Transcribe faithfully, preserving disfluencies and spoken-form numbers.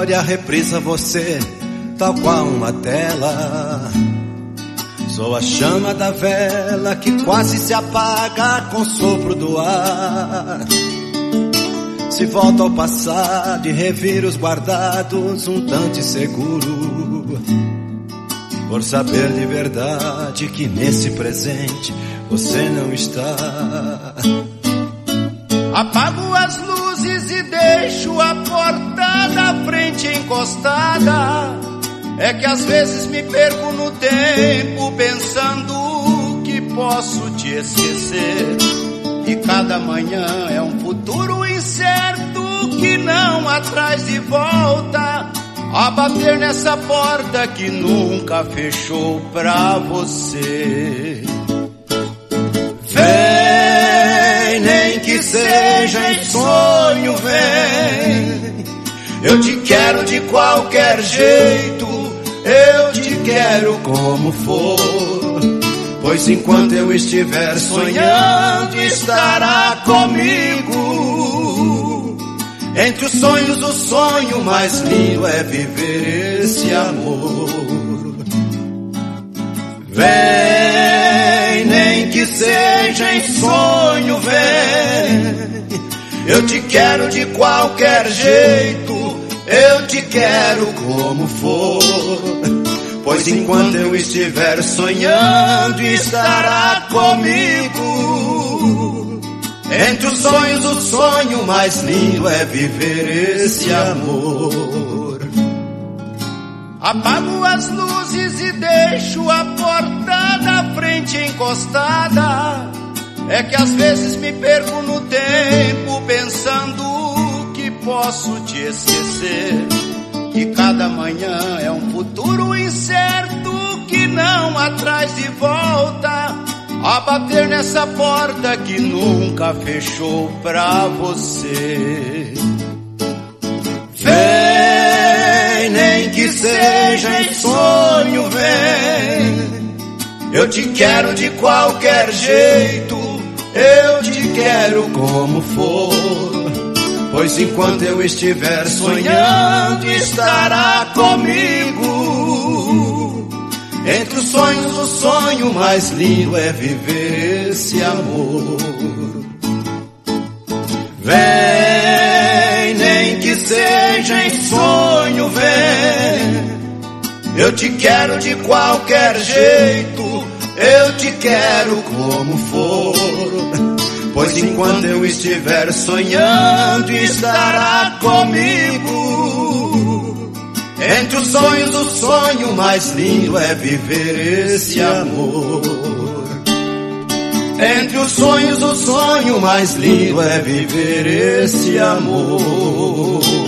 memória reprisa você, tal qual uma tela. Sou a chama da vela que quase se apaga com o sopro do ar. Se volto ao passado e reviro os guardados um tanto inseguro, por saber de verdade que nesse presente você não está. Apago as luzes e deixo a porta da frente encostada. É que às vezes me perco no tempo pensando que posso te esquecer. E cada manhã é um futuro incerto que não atrás de volta, a bater nessa porta que nunca fechou pra você. Vem, nem que seja em sonho, vem. Eu te quero de qualquer jeito, eu te quero como for. Pois enquanto eu estiver sonhando, estará comigo. Entre os sonhos, o sonho mais lindo é viver esse amor. Vem, nem que seja em sonho, vem. Eu te quero de qualquer jeito, eu te quero como for. Pois enquanto eu estiver sonhando, estará comigo. Entre os sonhos, o sonho mais lindo é viver esse amor. Apago as luzes e deixo a porta da frente encostada. É que às vezes me perco no tempo pensando que posso te esquecer. Que cada manhã é um futuro incerto que não atrás de volta, a bater nessa porta que nunca fechou pra você. Vem, nem que seja em sonho, vem. Eu te quero de qualquer jeito, eu te quero como for. Pois enquanto eu estiver sonhando, estará comigo. Entre os sonhos, o sonho mais lindo é viver esse amor. Vem, nem que seja em sonho, vem. Eu te quero de qualquer jeito, eu te quero como for. Pois enquanto eu estiver sonhando, estará comigo. Entre os sonhos, o sonho mais lindo é viver esse amor. Entre os sonhos, o sonho mais lindo é viver esse amor.